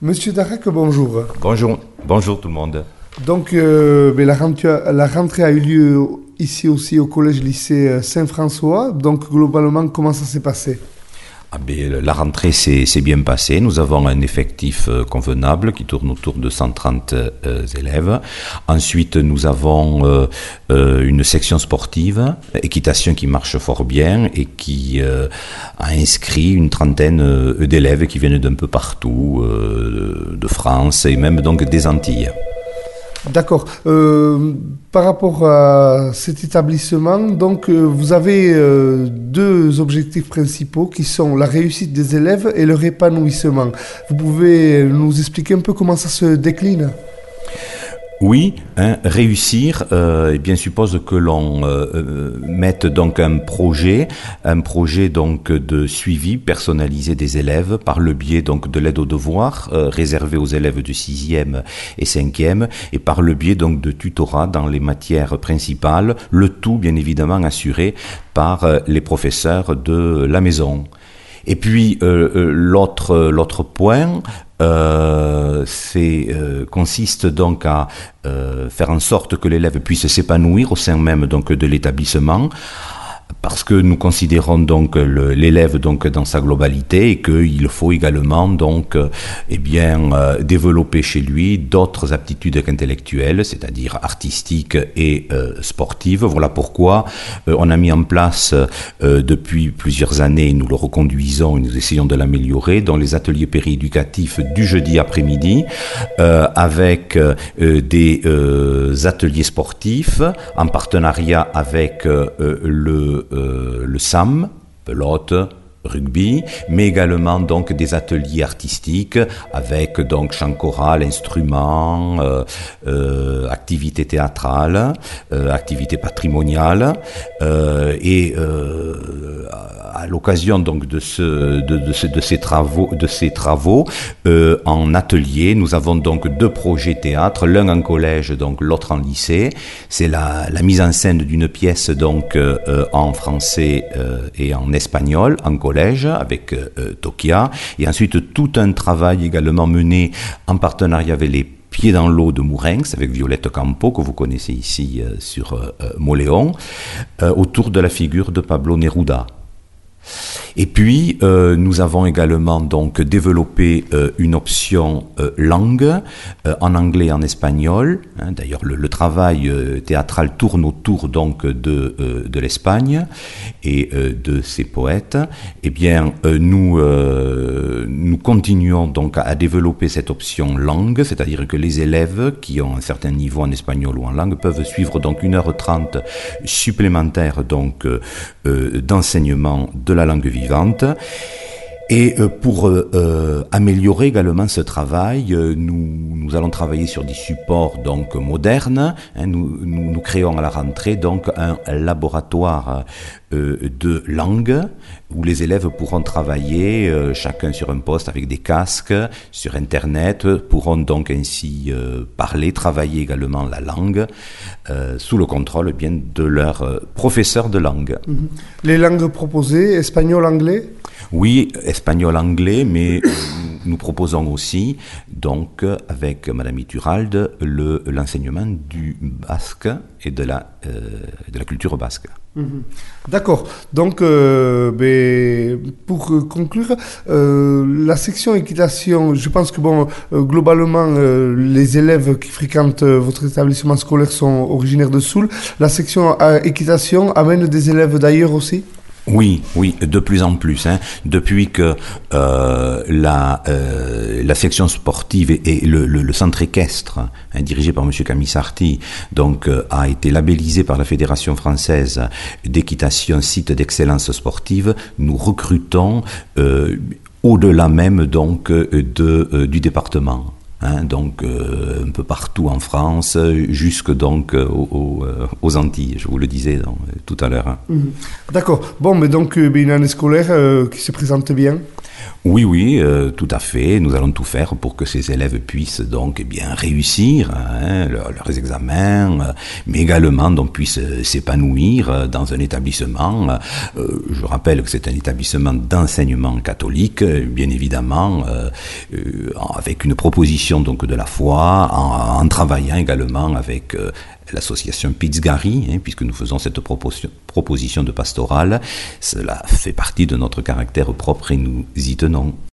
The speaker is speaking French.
Monsieur Darek, bonjour. Bonjour, bonjour tout le monde. Donc, la rentrée a eu lieu ici aussi au collège-lycée Saint-François. Donc, globalement, comment ça s'est passé ? La rentrée s'est bien passée. Nous avons un effectif convenable qui tourne autour de 130 élèves. Ensuite, nous avons une section sportive, équitation qui marche fort bien et qui a inscrit une trentaine d'élèves qui viennent d'un peu partout, de France et même donc des Antilles. D'accord. Par rapport à cet établissement, donc vous avez deux objectifs principaux qui sont la réussite des élèves et leur épanouissement. Vous pouvez nous expliquer un peu comment ça se décline ? Oui, réussir, suppose que l'on mette donc un projet donc de suivi personnalisé des élèves par le biais donc de l'aide aux devoirs réservée aux élèves de 6e et 5e et par le biais donc de tutorat dans les matières principales, le tout bien évidemment assuré par les professeurs de la maison. Et puis l'autre point consiste donc à faire en sorte que l'élève puisse s'épanouir au sein même donc de l'établissement, parce que nous considérons donc l'élève donc dans sa globalité et qu'il faut également donc développer chez lui d'autres aptitudes qu'intellectuelles, c'est-à-dire artistiques et sportives. Voilà pourquoi on a mis en place depuis plusieurs années, nous le reconduisons et nous essayons de l'améliorer, dans les ateliers périéducatifs du jeudi après-midi avec des ateliers sportifs en partenariat avec le SAM, pelote, rugby, mais également donc des ateliers artistiques avec donc chant choral, instruments, activités théâtrales, activités patrimoniales à l'occasion donc de ces travaux en atelier, nous avons donc deux projets théâtre, l'un en collège donc l'autre en lycée. C'est la mise en scène d'une pièce donc en français et en espagnol en collège avec Tokia, et ensuite tout un travail également mené en partenariat avec les Pieds dans l'eau de Mourenx avec Violette Campo, que vous connaissez ici sur Moléon, autour de la figure de Pablo Neruda. Et puis, nous avons également donc développé une option langue en anglais et en espagnol. D'ailleurs, le travail théâtral tourne autour donc de l'Espagne et de ses poètes. Eh bien, nous continuons donc à développer cette option langue, c'est-à-dire que les élèves qui ont un certain niveau en espagnol ou en langue peuvent suivre donc 1h30 supplémentaire donc d'enseignement de la langue vivante. Et pour améliorer également ce travail, nous allons travailler sur des supports donc modernes. Nous créons à la rentrée donc un laboratoire de langue où les élèves pourront travailler chacun sur un poste avec des casques sur Internet, pourront donc ainsi parler, travailler également la langue sous le contrôle bien de leur professeur de langue. Les langues proposées, espagnol, anglais ? Oui, espagnol-anglais, mais nous proposons aussi, donc, avec Madame Iturralde, l'enseignement du basque et de la culture basque. D'accord. Donc, pour conclure, la section équitation, je pense que globalement, les élèves qui fréquentent votre établissement scolaire sont originaires de Soule. La section équitation amène des élèves d'ailleurs aussi ? Oui, de plus en plus. Depuis que la section sportive et le centre équestre, dirigé par Monsieur Camissarti, donc a été labellisé par la Fédération française d'équitation site d'excellence sportive, nous recrutons au-delà même donc du département. Donc un peu partout en France, jusque donc aux Antilles, je vous le disais tout à l'heure. D'accord. Bon, mais donc une année scolaire qui se présente bien. Oui, tout à fait. Nous allons tout faire pour que ces élèves puissent donc réussir leurs examens, mais également donc puissent s'épanouir dans un établissement. Je rappelle que c'est un établissement d'enseignement catholique, bien évidemment, avec une proposition donc de la foi, en travaillant également avec l'association Pizzgari, puisque nous faisons cette proposition de pastorale. Cela fait partie de notre caractère propre et nous y tenons.